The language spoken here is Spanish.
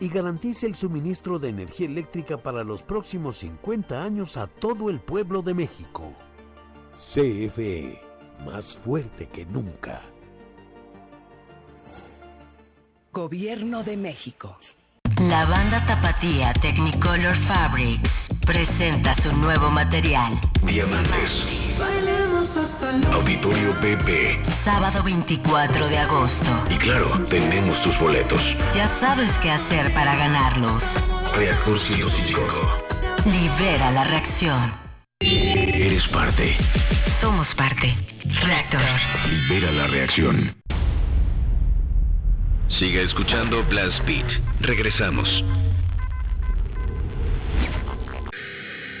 y garantice el suministro de energía eléctrica para los próximos 50 años a todo el pueblo de México. CFE, más fuerte que nunca. Gobierno de México. La banda tapatía Technicolor Fabrics presenta su nuevo material. Diamantes. Auditorio PP. Sábado 24 de agosto. Y claro, tenemos tus boletos. Ya sabes qué hacer para ganarlos. Reactor 105. Libera la reacción. Eres parte. Somos parte. Reactor. Libera la reacción. Siga escuchando Blast Beat. Regresamos.